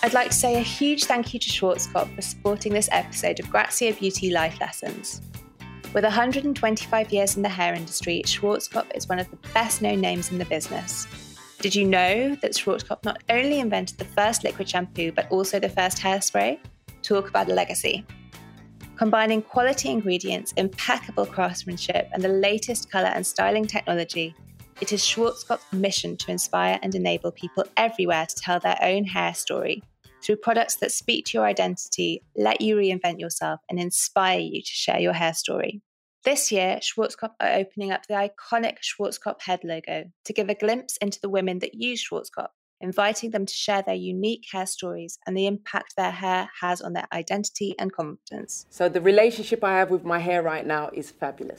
I'd like to say a huge thank you to Schwarzkopf for supporting this episode of Grazia Beauty Life Lessons. With 125 years in the hair industry, Schwarzkopf is one of the best known names in the business. Did you know that Schwarzkopf not only invented the first liquid shampoo, but also the first hairspray? Talk about a legacy. Combining quality ingredients, impeccable craftsmanship, and the latest colour and styling technology, it is Schwarzkopf's mission to inspire and enable people everywhere to tell their own hair story through products that speak to your identity, let you reinvent yourself, and inspire you to share your hair story. This year, Schwarzkopf are opening up the iconic Schwarzkopf head logo to give a glimpse into the women that use Schwarzkopf, inviting them to share their unique hair stories and the impact their hair has on their identity and confidence. So the relationship I have with my hair right now is fabulous.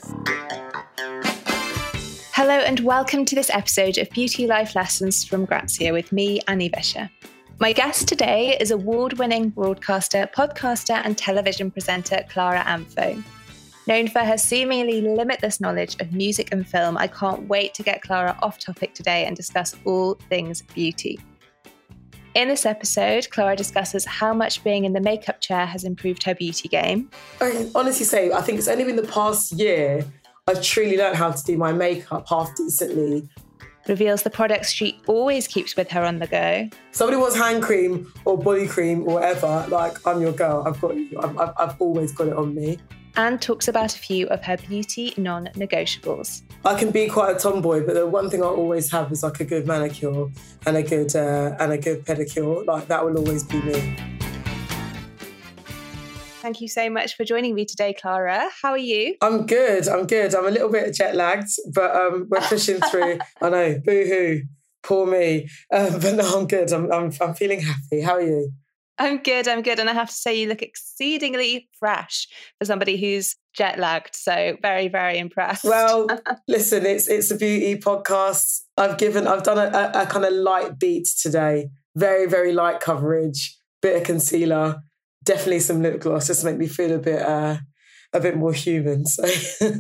Hello and welcome to this episode of Beauty Life Lessons from Grazia with me, Annie Vischer. My guest today is award-winning broadcaster, podcaster and television presenter Clara Amfo. Known for her seemingly limitless knowledge of music and film, I can't wait to get Clara off topic today and discuss all things beauty. In this episode, Clara discusses how much being in the makeup chair has improved her beauty game. I can honestly say, I think it's only been the past year I've truly learned how to do my makeup half decently. Reveals the products she always keeps with her on the go. Somebody wants hand cream or body cream or whatever, like, I'm your girl, I've got you. I've always got it on me. And talks about a few of her beauty non-negotiables. I can be quite a tomboy, but the one thing I always have is like a good manicure and a good pedicure. Like, that will always be me. Thank you so much for joining me today, Clara. How are you? I'm good. I'm a little bit jet lagged, but we're pushing through. I know, boo-hoo, poor me. But no, I'm good. I'm feeling happy. How are you? I'm good. And I have to say you look exceedingly fresh for somebody who's jet lagged. So very, very impressed. Well, listen, it's a beauty podcast. I've done a kind of light beat today. Very, very light coverage, bit of concealer, definitely some lip gloss, just to make me feel a bit more human. So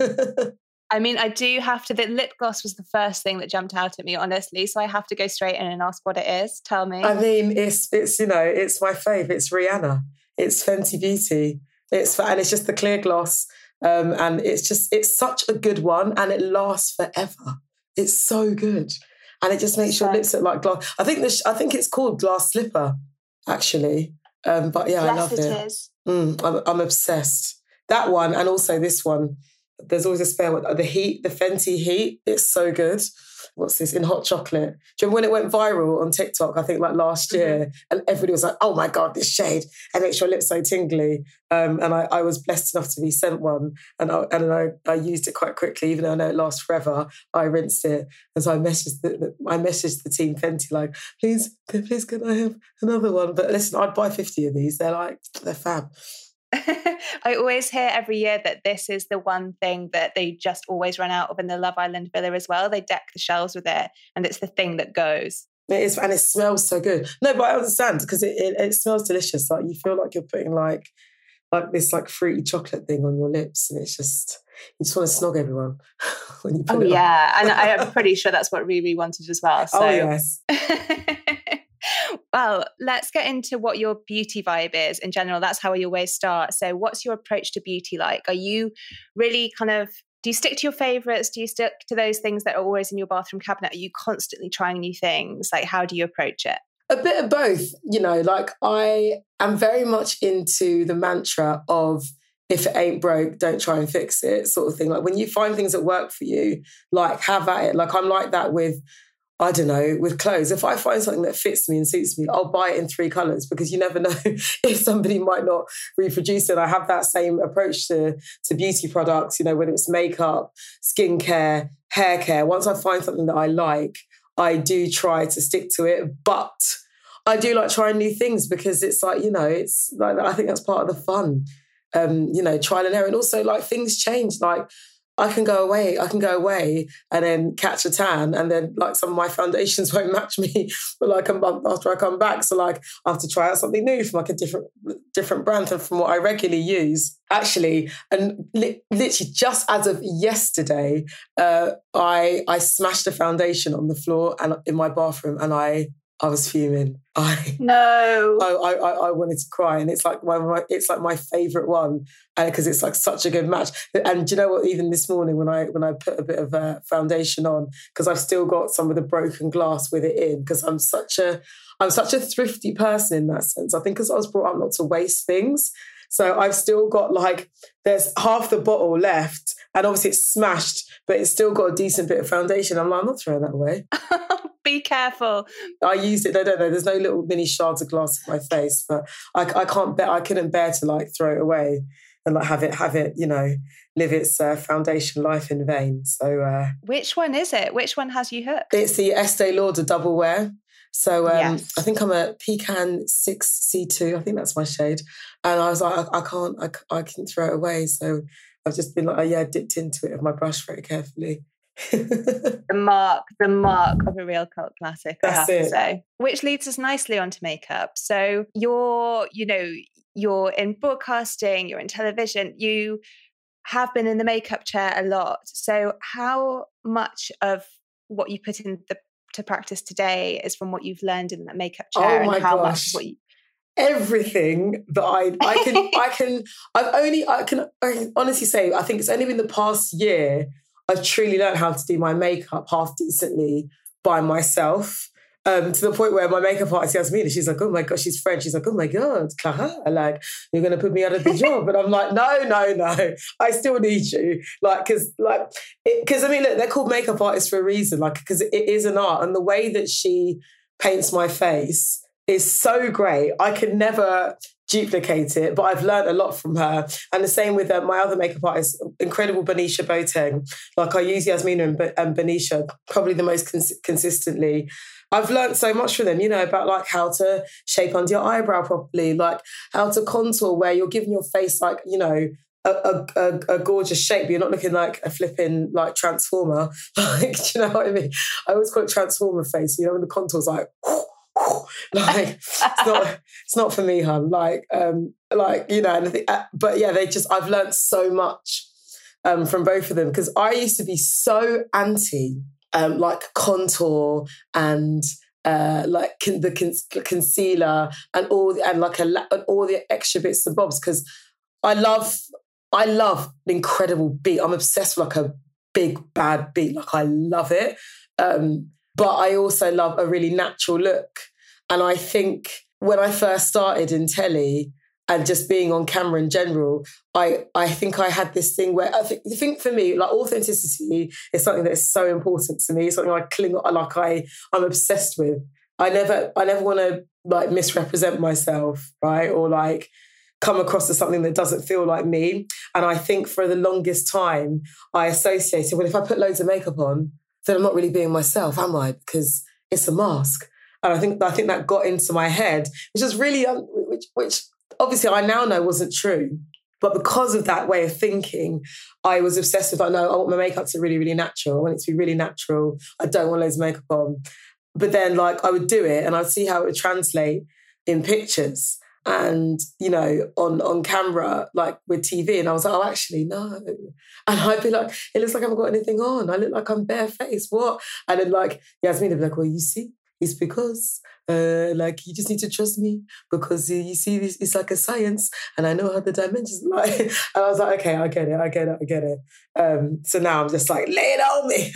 I mean, I do have to, the lip gloss was the first thing that jumped out at me, honestly. So I have to go straight in and ask what it is. Tell me. I mean, it's it's my fave. It's Rihanna. It's Fenty Beauty. And it's just the clear gloss. And it's such a good one and it lasts forever. It's so good. And it just makes your lips look like glass. I think it's called Glass Slipper, actually. But yeah, I love it. It is. I'm obsessed. That one and also this one. There's always a spare one. The Fenty Heat, it's so good. What's this? In hot chocolate. Do you remember when it went viral on TikTok, I think like last year, and everybody was like, oh my God, this shade. And it makes your lips so tingly. And I was blessed enough to be sent one. And I used it quite quickly, even though I know it lasts forever. I rinsed it. And so I messaged the team Fenty, like, please can I have another one? But listen, I'd buy 50 of these. They're fab. I always hear every year that this is the one thing that they just always run out of in the Love Island villa as well. They deck the shelves with it and it's the thing that goes. It is, and it smells so good. No, but I understand because it smells delicious. Like you feel like you're putting like this like fruity chocolate thing on your lips and it's just, you just want to snog everyone when you put it on. Yeah, and I'm pretty sure that's what Riri wanted as well. So. Oh, yes. Well, let's get into what your beauty vibe is in general. That's how we always start. So what's your approach to beauty like? Are you really do you stick to your favourites? Do you stick to those things that are always in your bathroom cabinet? Are you constantly trying new things? Like, how do you approach it? A bit of both, like I am very much into the mantra of if it ain't broke, don't try and fix it sort of thing. Like when you find things that work for you, like have at it. Like I'm like that with, I don't know, with clothes. If I find something that fits me and suits me, I'll buy it in 3 colours because you never know if somebody might not reproduce it. I have that same approach to beauty products, whether it's makeup, skincare, hair care. Once I find something that I like, I do try to stick to it. But I do like trying new things because it's like, it's like, I think that's part of the fun, trial and error. And also like things change. Like I can go away and then catch a tan and then like some of my foundations won't match me for like a month after I come back. So like I have to try out something new from like a different brand than from what I regularly use. Actually, and literally just as of yesterday, I smashed a foundation on the floor and in my bathroom and I I was fuming. No. I wanted to cry, and it's like my favourite one, because it's like such a good match. And do you know what? Even this morning when I put a bit of foundation on, because I've still got some of the broken glass with it in, because I'm such a thrifty person in that sense. I think because I was brought up not to waste things. So I've still got there's half the bottle left, and obviously it's smashed, but it's still got a decent bit of foundation. I'm not throwing that away. Be careful. I used it. I don't know. There's no little mini shards of glass in my face, but I couldn't bear to throw it away and have it, live its foundation life in vain. So, which one is it? Which one has you hooked? It's the Estee Lauder Double Wear. So yes. I think I'm a Pecan 6C2. I think that's my shade. And I was like, I can throw it away. So I've just been dipped into it with my brush very carefully. The mark of a real cult classic, I have to say. Which leads us nicely onto makeup. So you're in broadcasting, you're in television, you have been in the makeup chair a lot. So how much of what you put into practice today is from what you've learned in that makeup chair? Oh my and how gosh. Much of what you... Everything that I can honestly say, I think it's only been the past year I've truly learned how to do my makeup half decently by myself. To the point where my makeup artist Yasmina, she's like, oh my God, she's French. She's like, oh my God, Clara, you're going to put me out of the job. And I'm like, no, I still need you. Because I mean, look, they're called makeup artists for a reason, because it is an art. And the way that she paints my face is so great. I could never duplicate it, but I've learned a lot from her. And the same with my other makeup artist, incredible Benicia Boateng. I use Yasmina and Benicia probably the most consistently. I've learned so much from them, about how to shape under your eyebrow properly, how to contour where you're giving your face a gorgeous shape. You're not looking like a flipping transformer. Do you know what I mean? I always call it transformer face. When the contour's it's not for me, hun. And I think, but yeah, I've learned so much from both of them, because I used to be so anti contour and the concealer and all the extra bits and bobs, because I love an incredible beat. I'm obsessed with a big bad beat. I love it. But I also love a really natural look. And I think when I first started in telly and just being on camera in general, I think I had this thing where I think for me, authenticity is something that is so important to me. It's something I cling on, I'm obsessed with. I never want to misrepresent myself, right? Or come across as something that doesn't feel like me. And I think for the longest time, I associated, well, if I put loads of makeup on, then I'm not really being myself, am I? Because it's a mask. And I think that got into my head, which is really, which obviously I now know wasn't true. But because of that way of thinking, I was obsessed with, no, I want my makeup to really, really natural. I want it to be really natural. I don't want loads of makeup on. But then I would do it and I'd see how it would translate in pictures and, on camera, with TV. And I was like, oh, actually, no. And I'd be like, it looks like I haven't got anything on. I look like I'm barefaced. What? And then Yasmina would be like, well, you see, it's because you just need to trust me, because you see this, it's like a science and I know how the dimensions like. And I was like, okay, I get it. So now I'm just lay it on me.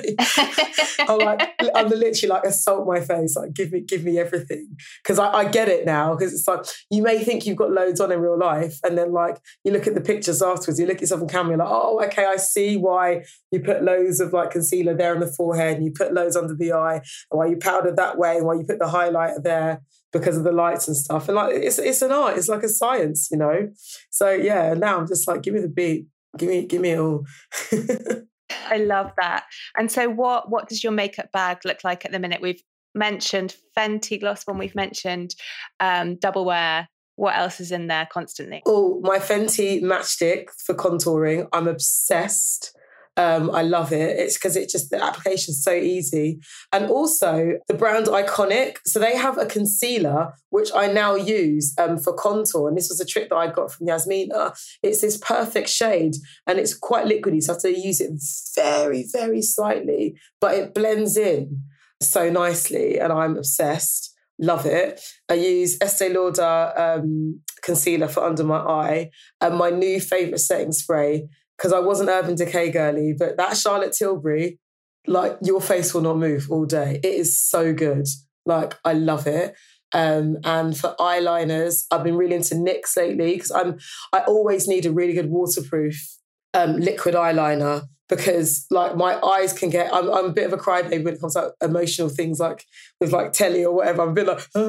I'm literally assault my face, give me everything. Because I get it now, because it's you may think you've got loads on in real life, and then you look at the pictures afterwards, you look at yourself on camera, you're like, oh, okay, I see why you put loads of concealer there on the forehead and you put loads under the eye, and why you powdered that way and why you put the highlighter there because of the lights and stuff. And it's an art, it's like a science, So yeah, now I'm just give me the beat. Give me it all. I love that. And so what does your makeup bag look like at the minute? We've mentioned Fenty Gloss Bomb, we've mentioned Double Wear. What else is in there constantly? Oh, my Fenty matchstick for contouring. I'm obsessed. I love it. It's because the application's so easy. And also the brand Iconic. So they have a concealer, which I now use for contour. And this was a trick that I got from Yasmina. It's this perfect shade and it's quite liquidy. So I have to use it very, very slightly, but it blends in. so nicely, and I'm obsessed. Love it. I use Estee Lauder concealer for under my eye, and my new favourite setting spray, because I was an Urban Decay girly, but that Charlotte Tilbury, like, your face will not move all day. It is so good. Like, I love it. And for eyeliners, I've been really into NYX lately, because I always need a really good waterproof liquid eyeliner, because like my eyes can get, I'm a bit of a crybaby when it comes to like, emotional things, like with like telly or whatever. I'm a bit like,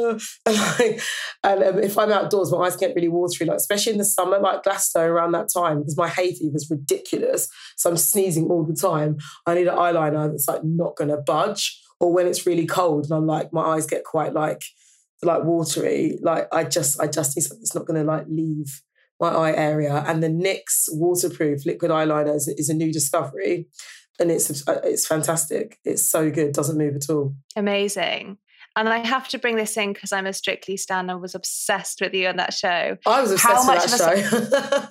and if I'm outdoors, my eyes get really watery, like especially in the summer, like Glasgow around that time, because my hay fever is ridiculous. So I'm sneezing all the time. I need an eyeliner that's like not going to budge. Or when it's really cold and I'm like, my eyes get quite like watery, like I just need something that's not going to like leave my eye area. And the NYX waterproof liquid eyeliner is a new discovery, and it's fantastic. It's so good, doesn't move at all. Amazing. And I have to bring this in because I'm a Strictly stan and was obsessed with you on that show. I was obsessed with that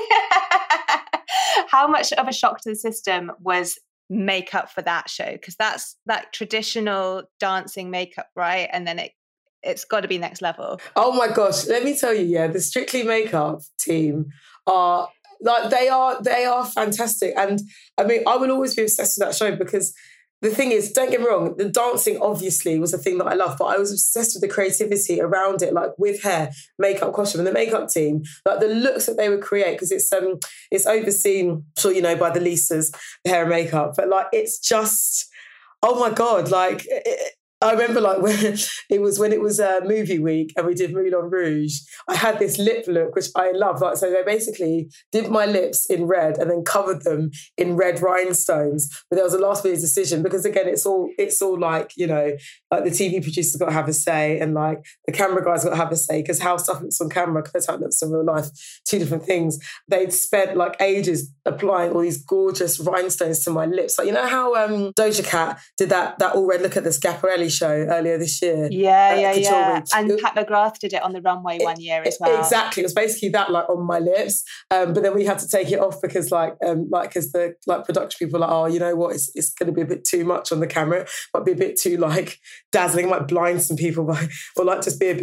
show. How much of a shock to the system was makeup for that show? Because that's that traditional dancing makeup, right? And then it's got to be next level. Oh my gosh, let me tell you, yeah, the Strictly Makeup team are like, they are fantastic. And I mean, I will always be obsessed with that show, because the thing is, don't get me wrong, the dancing obviously was a thing that I love, but I was obsessed with the creativity around it, like with hair, makeup, costume, and the makeup team, like the looks that they would create, because it's overseen, I'm sure you know, by the Lisas, the hair and makeup, but like it's just, oh my God, like I remember like when it was movie week and we did Moulin Rouge, I had this lip look, which I love. Like, so they basically did my lips in red and then covered them in red rhinestones. But there was a last minute decision, because again, it's all like, you know, like the TV producer's got to have a say, and like the camera guys got to have a say, because how stuff looks on camera compared to how it looks in real life, two different things. They'd spent like ages applying all these gorgeous rhinestones to my lips. Like, you know how Doja Cat did that all red look at the Schiaparelli show earlier this year? Yeah. And Pat McGrath did it on the runway one year as well. Exactly. It was basically that, like on my lips. But then we had to take it off because because the production people were like, oh, you know what, it's going to be a bit too much on the camera. It might be a bit too like dazzling, might blind some people, or like just be a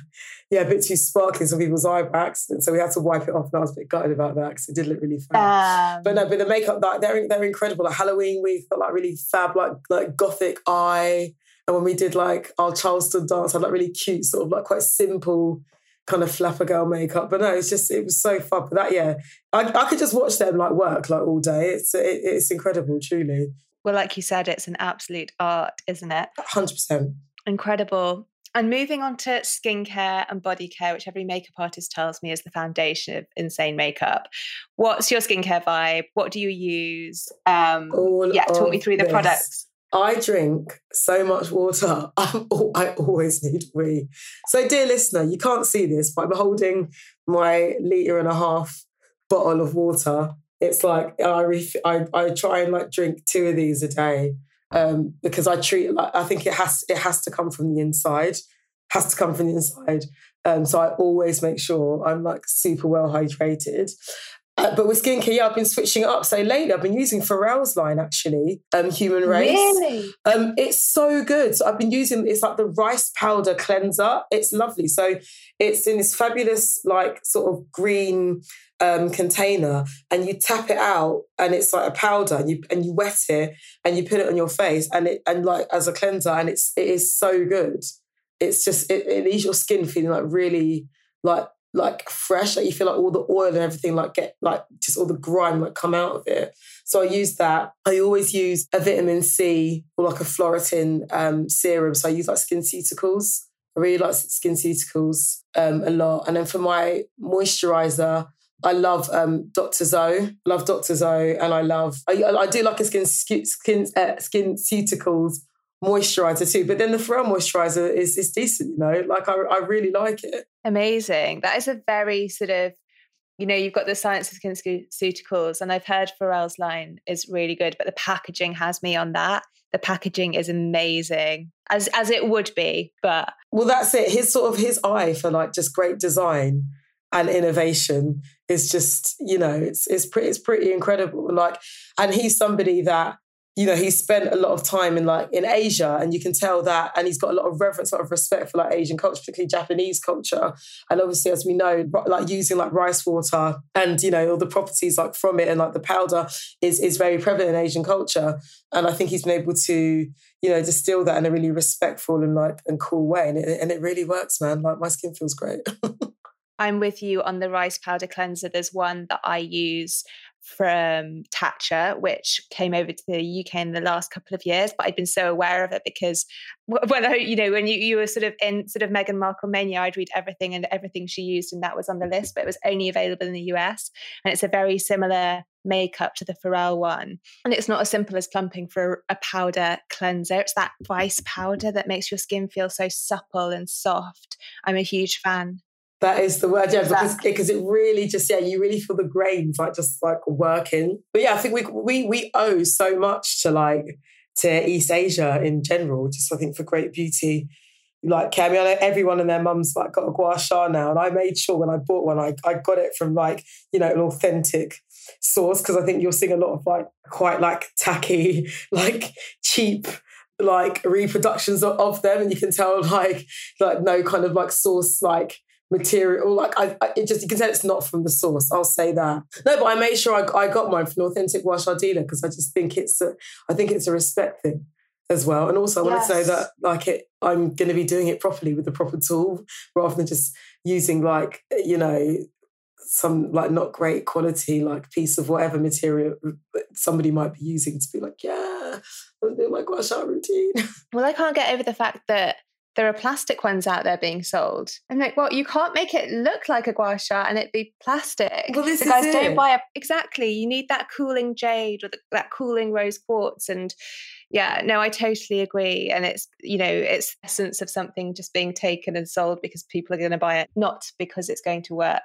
bit too sparkly in some people's eye by accident. So we had to wipe it off, and I was a bit gutted about that because it did look really fab. But the makeup, like, they're incredible. Like Halloween week, got like really fab, like gothic eye. And when we did like our Charleston dance, I had like really cute, sort of like quite simple kind of flapper girl makeup. But no, it was so fun. But that, yeah, I could just watch them like work like all day. It's incredible, truly. Well, like you said, it's an absolute art, isn't it? 100%. Incredible. And moving on to skincare and body care, which every makeup artist tells me is the foundation of insane makeup. What's your skincare vibe? What do you use? Talk me through the products. I drink so much water. I always need wee. So, dear listener, you can't see this, but I'm holding my 1.5 litre bottle of water. It's like I try and like drink 2 of these a day, because I treat it like, I think it has to come from the inside. So I always make sure I'm like super well hydrated. But with skincare, yeah, I've been switching it up. So lately I've been using Pharrell's line, actually, Human Race. Really? It's so good. So I've been using, it's like the rice powder cleanser. It's lovely. So it's in this fabulous, like, sort of green container, and you tap it out, and it's like a powder, and you wet it, and you put it on your face, and like as a cleanser, and it is so good. It's just, it leaves your skin feeling like really like fresh, like you feel like all the oil and everything like get like just all the grime like come out of it. So I use that. I always use a vitamin C or like a Floritin serum. So I use like SkinCeuticals. I really like SkinCeuticals a lot. And then for my moisturiser, I love Dr. Zoe. Love Dr. Zoe, and I do like a SkinCeuticals moisturiser too. But then the Pharrell moisturiser is decent, you know. Like I really like it. Amazing. That is a very sort of, you know, you've got the science of SkinCeuticals, and I've heard Pharrell's line is really good, but the packaging has me on that. The packaging is amazing, as it would be. But well, that's it. His eye for like just great design and innovation is just, you know, it's pretty incredible. Like, and he's somebody that, he spent a lot of time in Asia, and you can tell that, and he's got a lot of reverence, a lot of respect for like Asian culture, particularly Japanese culture. And obviously, as we know, like using like rice water and, all the properties like from it and like the powder is very prevalent in Asian culture. And I think he's been able to, distill that in a really respectful and cool way. And it really works, man. Like my skin feels great. I'm with you on the rice powder cleanser. There's one that I use from Tatcha, which came over to the UK in the last couple of years, but I'd been so aware of it because when you were sort of in sort of Meghan Markle mania, I'd read everything she used, and that was on the list, but it was only available in the US. And it's a very similar makeup to the Pharrell one. And it's not as simple as plumping for a powder cleanser. It's that rice powder that makes your skin feel so supple and soft. I'm a huge fan. That is the word, yeah, because it really just, you really feel the grains just working. But yeah, I think we owe so much to East Asia in general, just I think for great beauty. Like, I know everyone and their mum's got a gua sha now, and I made sure when I bought one, I got it from an authentic source, because I think you're seeing a lot of quite tacky, cheap reproductions of them, and you can tell no kind of source material, you can tell it's not from the source. I'll say that. No, but I made sure I got mine from an authentic gua sha dealer, because I just think it's a respect thing as well. And also I want to say that I'm going to be doing it properly with the proper tool, rather than just using some not great quality piece of whatever material somebody might be using to be I'm doing my gua sha routine. Well, I can't get over the fact that there are plastic ones out there being sold. I'm like, well, you can't make it look like a gua sha and it be plastic. Well, this so is guys, it. don't buy exactly. You need that cooling jade or that cooling rose quartz. And yeah, no, I totally agree. And it's, it's the essence of something just being taken and sold because people are going to buy it, not because it's going to work.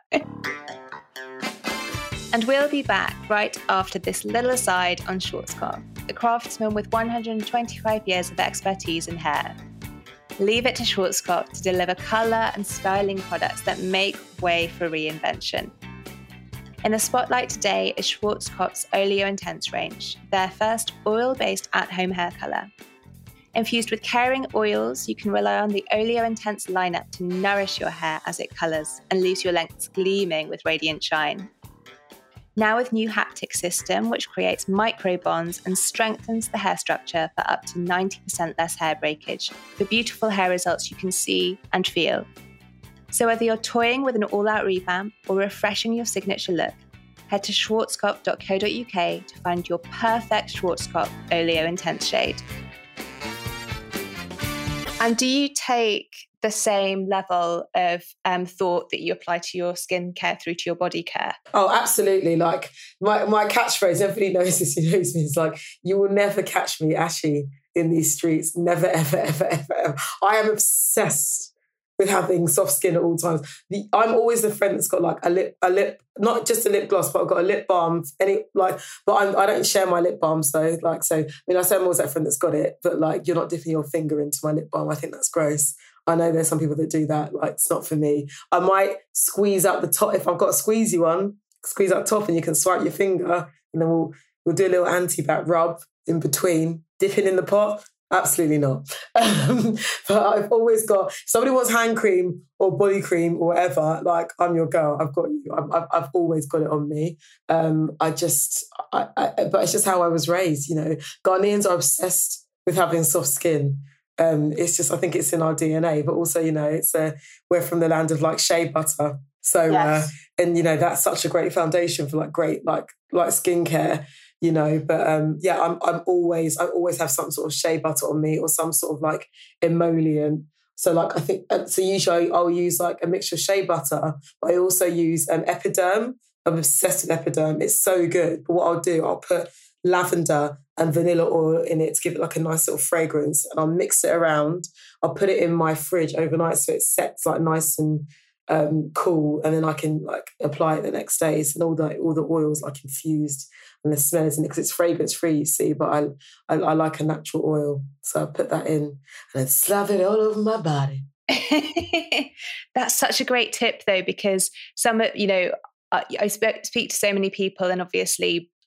And we'll be back right after this little aside on Schwarzkopf, the craftsman with 125 years of expertise in hair. Leave it to Schwarzkopf to deliver colour and styling products that make way for reinvention. In the spotlight today is Schwarzkopf's Oleo Intense range, their first oil-based at-home hair colour. Infused with caring oils, you can rely on the Oleo Intense lineup to nourish your hair as it colours and leaves your lengths gleaming with radiant shine. Now with new haptic system, which creates micro bonds and strengthens the hair structure for up to 90% less hair breakage, for beautiful hair results you can see and feel. So whether you're toying with an all-out revamp or refreshing your signature look, head to schwarzkopf.co.uk to find your perfect Schwarzkopf Oleo Intense shade. And do you take the same level of thought that you apply to your skincare through to your body care? Oh, absolutely. My catchphrase, everybody knows this, who knows me, is you will never catch me ashy in these streets. Never, ever, ever, ever, ever. I am obsessed with having soft skin at all times. I'm always the friend that's got a lip, not just a lip gloss, but I've got a lip balm. But I don't share my lip balm. So I say I'm always that friend that's got it, but you're not dipping your finger into my lip balm. I think that's gross. I know there's some people that do that. It's not for me. I might squeeze out the top. If I've got a squeezy one, squeeze out top and you can swipe your finger, and then we'll do a little anti-bac rub in between. Dipping in the pot? Absolutely not. But I've always got, if somebody wants hand cream or body cream or whatever, I'm your girl. I've got you. I've always got it on me. But it's just how I was raised. Ghanaians are obsessed with having soft skin. It's just, I think it's in our DNA, but also, we're from the land of shea butter. So, yes. And that's such a great foundation for great skincare, but I always have some sort of shea butter on me or some sort of emollient. So I think, so usually I'll use a mixture of shea butter, but I also use Epiderm. I'm obsessed with Epiderm. It's so good. But what I'll do, I'll put lavender and vanilla oil in it to give it a nice little fragrance, and I'll mix it around. I'll put it in my fridge overnight so it sets nice and cool, and then I can apply it the next day. So all the oils infused and the smell is in it because it's fragrance free, you see. But I like a natural oil, so I put that in and then slap it all over my body. That's such a great tip though, because some I speak to so many people, and obviously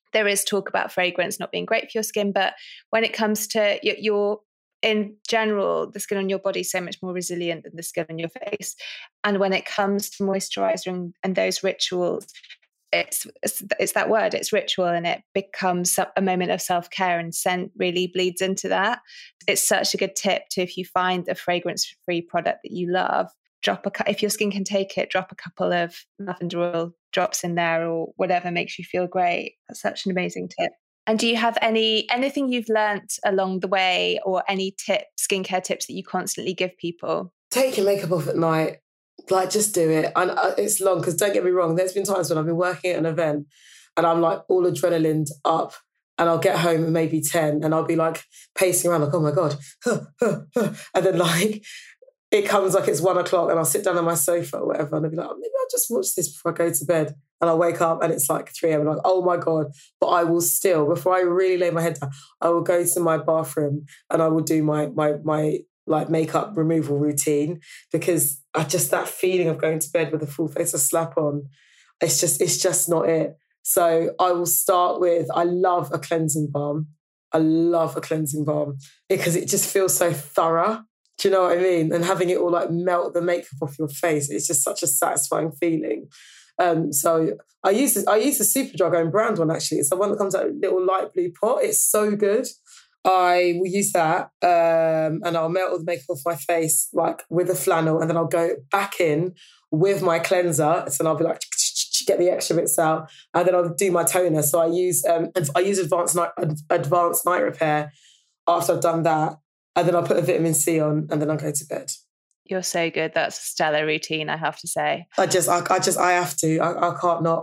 there is talk about fragrance not being great for your skin, but when it comes to your in general, the skin on your body is so much more resilient than the skin on your face. And when it comes to moisturizer and those rituals, it's that word, it's ritual, and it becomes a moment of self-care, and scent really bleeds into that. It's such a good tip to, if you find a fragrance-free product that you love, if your skin can take it, drop a couple of lavender oil drops in there or whatever makes you feel great. That's such an amazing tip. And do you have anything you've learnt along the way, or any skincare tips that you constantly give people? Take your makeup off at night. Like, just do it. And it's long, because don't get me wrong, there's been times when I've been working at an event and I'm like all adrenaline up, and I'll get home at maybe 10 and I'll be like pacing around like, oh my God. And then like it comes like it's 1 o'clock and I'll sit down on my sofa or whatever and I'll be like, maybe I'll just watch this before I go to bed. And I'll wake up and it's like 3 a.m. and I'm like, oh my God. But I will still, before I really lay my head down, I will go to my bathroom and I will do my like makeup removal routine, because that feeling of going to bed with a full face of slap on, it's just not it. So I will start with, I love a cleansing balm. I love a cleansing balm because it just feels so thorough. Do you know what I mean? And having it all like melt the makeup off your face, it's just such a satisfying feeling. So I use the Superdrug own brand one, actually. It's the one that comes out in a little light blue pot. It's so good. I will use that and I'll melt all the makeup off my face like with a flannel, and then I'll go back in with my cleanser. So I'll be like, get the extra bits out, and then I'll do my toner. So I use advanced night repair after I've done that, and then I'll put a vitamin C on, and then I'll go to bed. You're so good. That's a stellar routine, I have to say. I have to. I can't not.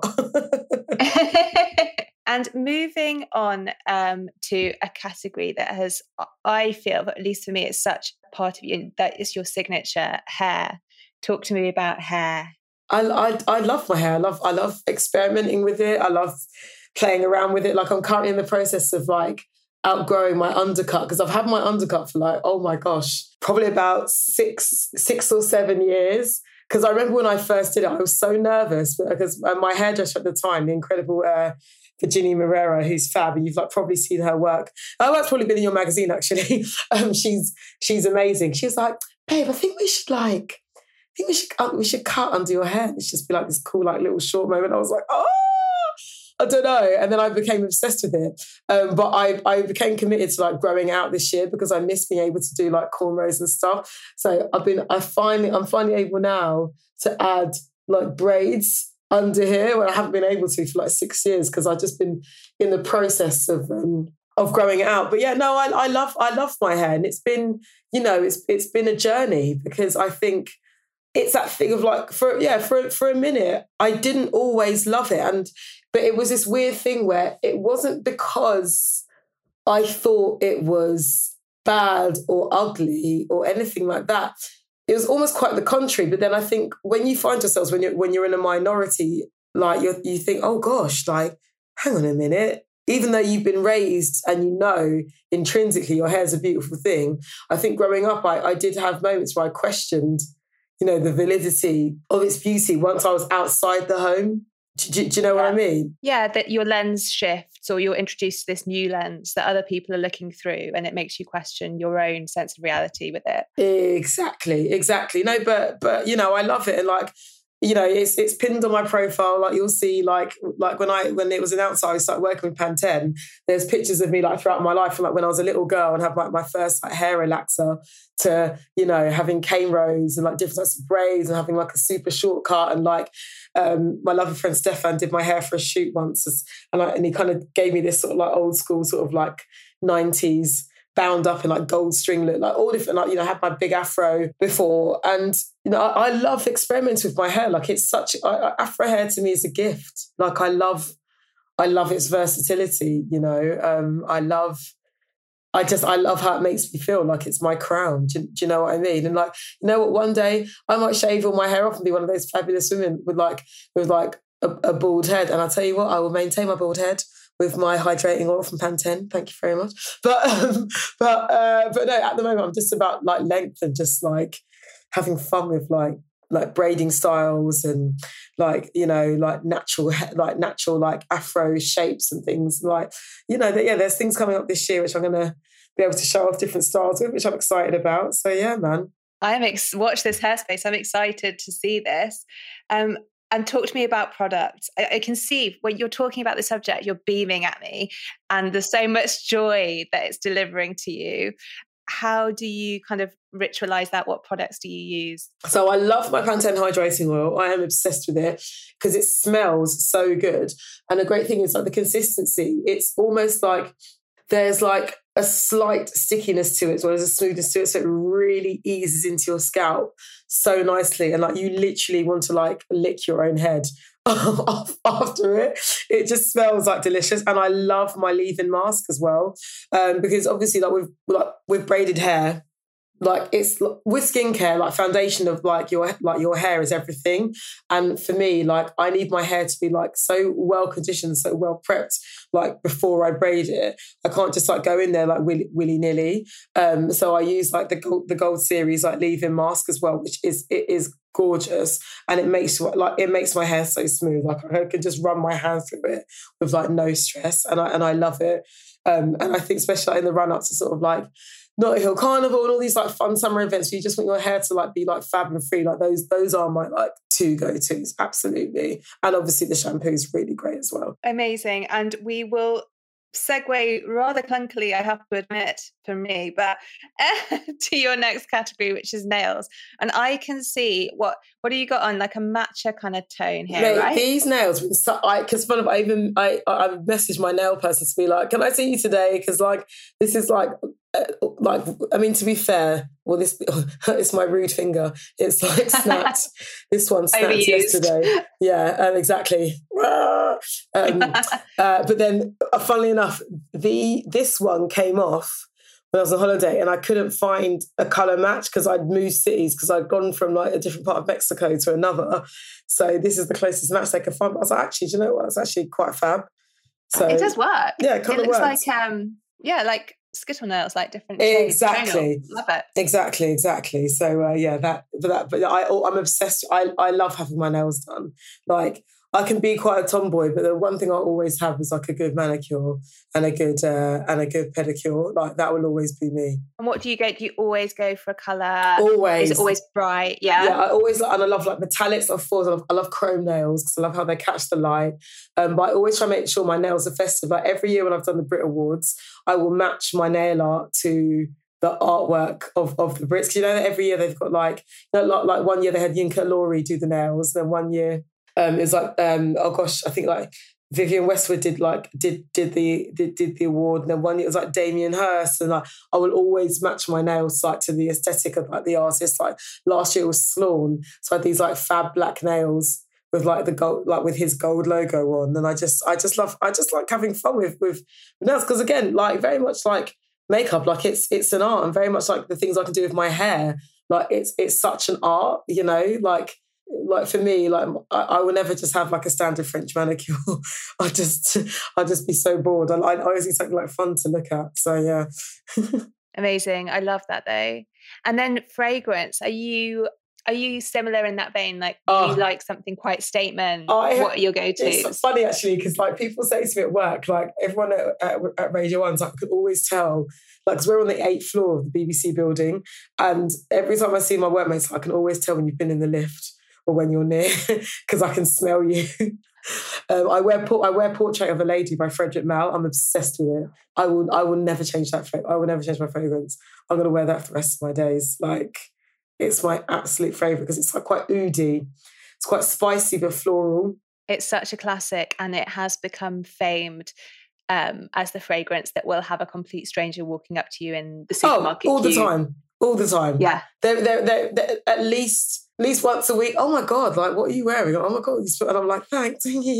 And moving on to a category that has, I feel, but at least for me, it's such a part of you, that is your signature, hair. Talk to me about hair. I love my hair. I love experimenting with it. I love playing around with it. Like, I'm currently in the process of like outgrowing my undercut, because I've had my undercut for like, oh my gosh, probably about six or 7 years. Because I remember when I first did it, I was so nervous because my hairdresser at the time, the incredible Virginia Moreira, who's fab, and you've like probably seen her work. Oh, that's probably been in your magazine actually. She's amazing. She was like, babe, I think we should cut under your hair. It's just be like this cool like little short moment. I was like, oh, I don't know. And then I became obsessed with it. But I became committed to like growing out this year because I miss being able to do like cornrows and stuff. So I'm finally able now to add like braids under here, when I haven't been able to for like 6 years, because I've just been in the process of growing it out. But yeah, no, I love my hair, and it's been, it's been a journey, because I think it's that thing of like, for a minute, I didn't always love it. But it was this weird thing where it wasn't because I thought it was bad or ugly or anything like that. It was almost quite the contrary. But then I think when you find yourselves, when you're in a minority, like you think, oh gosh, like, hang on a minute. Even though you've been raised and intrinsically your hair is a beautiful thing, I think growing up, I did have moments where I questioned, the validity of its beauty once I was outside the home. Do you know what I mean? Yeah, that your lens shifts, or you're introduced to this new lens that other people are looking through, and it makes you question your own sense of reality with it. Exactly. No, but I love it. And like, it's pinned on my profile. Like, you'll see, like when it was announced I started working with Pantene, there's pictures of me like throughout my life, from like when I was a little girl and have like my first like hair relaxer, to having cane rows and like different types of braids, and having like a super short cut, and like my lovely friend Stefan did my hair for a shoot once, and he kind of gave me this sort of like old school sort of like 90s bound up in like gold string look, like all different, like, I had my big afro before. And, I love experimenting with my hair. Like, it's afro hair to me is a gift. Like, I love its versatility, I love how it makes me feel like it's my crown. Do you know what I mean? And like, what, one day I might shave all my hair off and be one of those fabulous women with a bald head. And I'll tell you what, I will maintain my bald head with my hydrating oil from Pantene. Thank you very much. But no, at the moment I'm just about like length and just like having fun with like like braiding styles and like, you know, like natural like afro shapes and things. Like, you know, there's things coming up this year which I'm going to be able to show off different styles with, which I'm excited about. So yeah, man. Watch this Hairspace. I'm excited to see this. And talk to me about products. I can see when you're talking about the subject, you're beaming at me and there's so much joy that it's delivering to you. How do you kind of ritualize that? What products do you use? So I love my Pantene hydrating oil. I am obsessed with it because it smells so good. And the great thing is like the consistency. It's almost like there's like a slight stickiness to it as well as a smoothness to it. So it really eases into your scalp so nicely. And like you literally want to like lick your own head after it. It just smells like delicious. And I love my leave-in mask as well. Because obviously with braided hair, like it's with skincare, like foundation of like your hair is everything. And for me, like I need my hair to be like so well conditioned, so well prepped, like before I braid it. I can't just like go in there like willy-nilly. So I use like the Gold Series like leave-in mask as well, which is gorgeous, and it makes my hair so smooth. Like I can just run my hand through it with like no stress, and I love it. And I think especially like in the run up to sort of like Notting Hill Carnival and all these like fun summer events where you just want your hair to like be like fab and free. Like those are my like two go-tos, absolutely. And obviously the shampoo is really great as well. Amazing. And we will segue rather clunkily, I have to admit, for me, but to your next category, which is nails. And I can see what do you got on, like a matcha kind of tone here, Mate, right? These nails, because I messaged my nail person to be like, can I see you today? Because like this is like I mean, to be fair, well, it's my rude finger. It's like snapped. This one snapped yesterday. Yeah, exactly. But then, funnily enough, this one came off when I was on holiday, and I couldn't find a colour match because I'd moved cities because I'd gone from like a different part of Mexico to another. So this is the closest match they could find. But I was like, actually, do you know what? It's actually quite fab. So it does work. Yeah, it kind of works. Looks like like Skittle nails, like different shades. Exactly. Love it. Exactly. So I'm obsessed. I love having my nails done. Like I can be quite a tomboy, but the one thing I always have is like a good manicure and a good pedicure. Like that will always be me. And what do you go? Do you always go for a colour? Always. Is it always bright? Yeah. Yeah, I always and I love like metallics. I love chrome nails because I love how they catch the light. But I always try to make sure my nails are festive. Like every year when I've done the Brit Awards, I will match my nail art to the artwork of the Brits. Because you know that every year they've got like 1 year they had Yinka Laurie do the nails, then 1 year it's like I think like Vivienne Westwood did the award, and then 1 year it was like Damien Hirst, and like I will always match my nails like to the aesthetic of like the artist. Like last year it was Sloan, so I had these like fab black nails with like the gold, like with his gold logo on, and I just like having fun with nails because again, like very much like makeup, like it's an art, and very much like the things I can do with my hair, like it's such an art, you know, like for me, like I will never just have like a standard French manicure. I'll just be so bored. I always need something like fun to look at. So yeah. Amazing. I love that though. And then fragrance. Are you similar in that vein? Like, do you like something quite statement? What are your go-tos? It's funny actually because like people say to me at work, like everyone at Radio 1, I could always tell, like because we're on the 8th floor of the BBC building, and every time I see my workmates, I can always tell when you've been in the lift or when you're near because I can smell you. I wear Portrait of a Lady by Frederic Malle. I'm obsessed with it. I will never change that. I will never change my fragrance. I'm going to wear that for the rest of my days. Like it's my absolute favourite because it's like quite oody. It's quite spicy but floral. It's such a classic, and it has become famed as the fragrance that will have a complete stranger walking up to you in the supermarket. All the time. Yeah. They're at least once a week. Oh my God, like what are you wearing? Oh my God. And I'm like, thanks.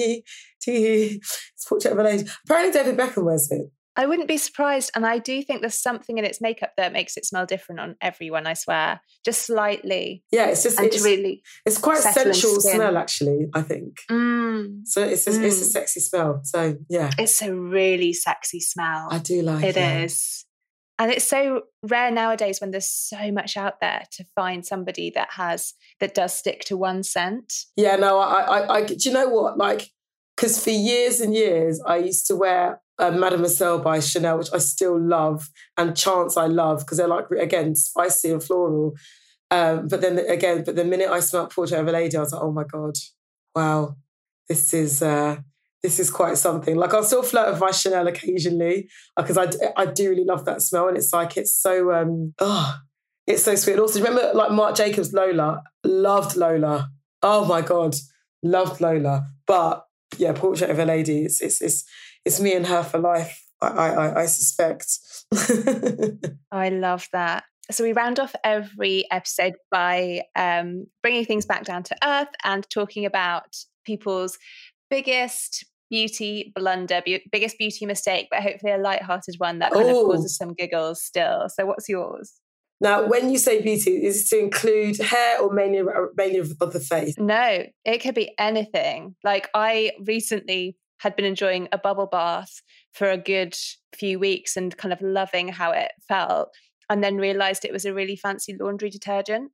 It's Portrait of a Lady. Apparently David Beckham wears it. I wouldn't be surprised. And I do think there's something in its makeup that makes it smell different on everyone, I swear. Just slightly. Yeah, it's quite a sensual smell, actually, I think. So it's a sexy smell. So yeah. It's a really sexy smell. I do like it. It is. And it's so rare nowadays when there's so much out there to find somebody that does stick to one scent. Yeah, no, I do you know what? Like, because for years and years, I used to wear Mademoiselle by Chanel, which I still love, and Chance I love, because they're like, again, spicy and floral. But the minute I smelled Portrait of a Lady, I was like, oh my God, wow, this is quite something. Like, I'll still flirt with my Chanel occasionally because I do really love that smell, and it's so it's so sweet. And also, remember, like, Marc Jacobs Lola, loved Lola. Oh my God, loved Lola. But yeah, Portrait of a Lady, it's me and her for life. I suspect. I love that. So we round off every episode by bringing things back down to earth and talking about people's biggest beauty blunder, biggest beauty mistake, but hopefully a lighthearted one that kind of causes some giggles still. So what's yours? Now, when you say beauty, is it to include hair or mainly of the face? No, it could be anything. Like, I recently had been enjoying a bubble bath for a good few weeks and kind of loving how it felt, and then realised it was a really fancy laundry detergent.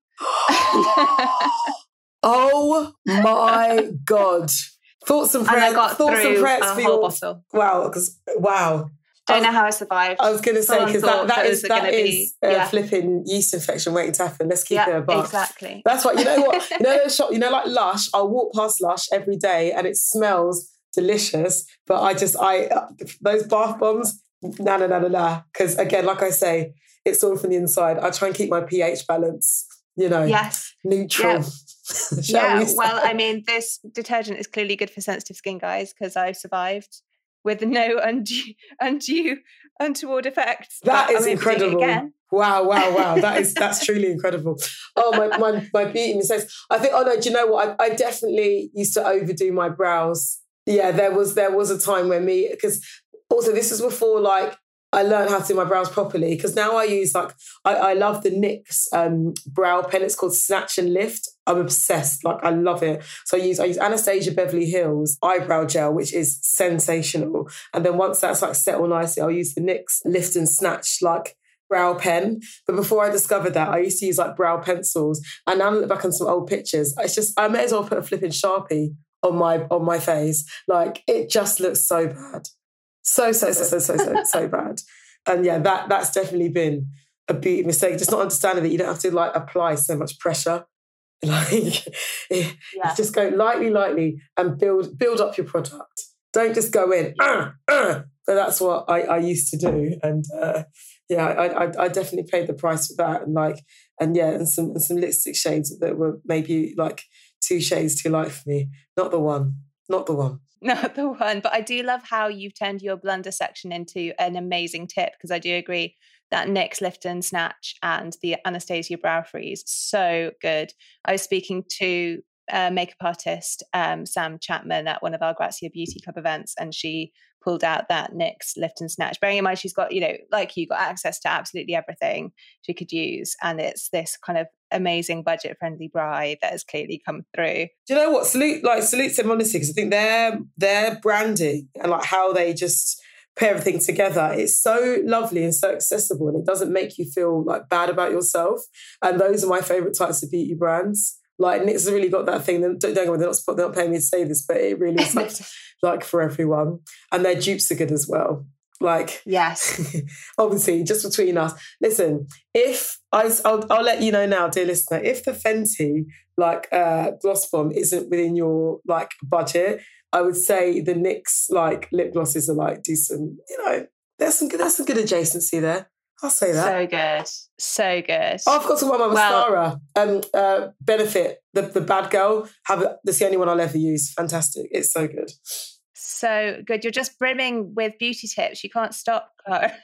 Oh my God. Thoughts and prayers. And I got through a whole bottle. Wow. Don't know how I survived. I was going to say, because that is a flipping yeast infection waiting to happen. Let's keep it a buck. Exactly. That's right. You know what? You know those shop, like Lush. I'll walk past Lush every day and it smells delicious. But those bath bombs, nah. Because again, like I say, it's all from the inside. I try and keep my pH balance, yes, neutral. Yeah. Well, I mean, this detergent is clearly good for sensitive skin, guys, because I survived with no undue untoward effects. That is incredible. Wow. That's truly incredible. Oh, my beauty mistakes. I think, do you know what? I definitely used to overdo my brows. Yeah, there was a time when because also this is before, like, I learned how to do my brows properly, because now I use, like, I love the NYX brow pen. It's called Snatch and Lift. I'm obsessed. Like, I love it. So I use Anastasia Beverly Hills eyebrow gel, which is sensational. And then once that's, like, settled nicely, I'll use the NYX Lift and Snatch, like, brow pen. But before I discovered that, I used to use, like, brow pencils. And now I look back on some old pictures, it's just, I may as well put a flipping Sharpie on my face. Like, it just looks so bad. So bad. And yeah, that's definitely been a beauty mistake. Just not understanding that you don't have to, like, apply so much pressure. Like, you just go lightly and build up your product. Don't just go in. But that's what I used to do. And I definitely paid the price for that. And some lipstick shades that were maybe like 2 shades too light for me. Not the one. Not the one. But I do love how you've turned your blunder section into an amazing tip, because I do agree that NYX Lift and Snatch and the Anastasia Brow Freeze, so good. I was speaking to a makeup artist, Sam Chapman, at one of our Grazia Beauty Club events, and she pulled out that NYX Lift and Snatch. Bearing in mind she's got, like you, got access to absolutely everything she could use, and it's this kind of amazing budget-friendly bride that has clearly come through. Do you know what? Salute to Modesty, because I think their branding and, like, how they just put everything together, it's so lovely and so accessible, and it doesn't make you feel, like, bad about yourself. And those are my favourite types of beauty brands. Like, NYX has really got that thing. Don't get me wrong, they're not paying me to say this, but it really is like for everyone. And their dupes are good as well. Like, yes, obviously, just between us. Listen, if I'll let you know now, dear listener, if the Fenty, like, gloss bomb isn't within your, like, budget, I would say the NYX, like, lip glosses are, like, decent. There's some good adjacency there. I'll say that. So good. Oh, I've got to talk about mascara. Benefit, the Bad Girl. That's the only one I'll ever use. Fantastic. It's so good. So good. You're just brimming with beauty tips. You can't stop, Cara.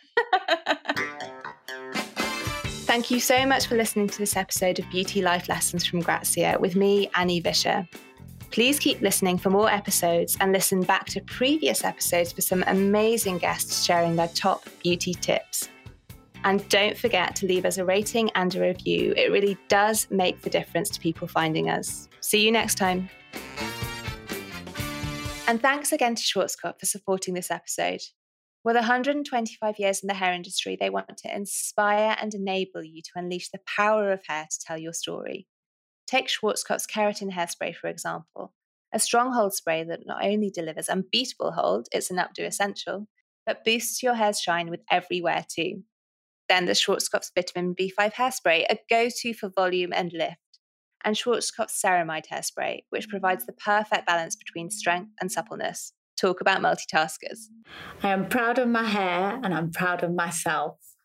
Thank you so much for listening to this episode of Beauty Life Lessons from Grazia with me, Annie Vischer. Please keep listening for more episodes and listen back to previous episodes for some amazing guests sharing their top beauty tips. And don't forget to leave us a rating and a review. It really does make the difference to people finding us. See you next time. And thanks again to Schwarzkopf for supporting this episode. With 125 years in the hair industry, they want to inspire and enable you to unleash the power of hair to tell your story. Take Schwarzkopf's Keratin Hairspray, for example, a strong hold spray that not only delivers unbeatable hold, it's an updo essential, but boosts your hair's shine with every wear too. Then there's Schwarzkopf's Vitamin B5 Hairspray, a go-to for volume and lift, and Schwarzkopf's Ceramide Hairspray, which provides the perfect balance between strength and suppleness. Talk about multitaskers. I am proud of my hair and I'm proud of myself.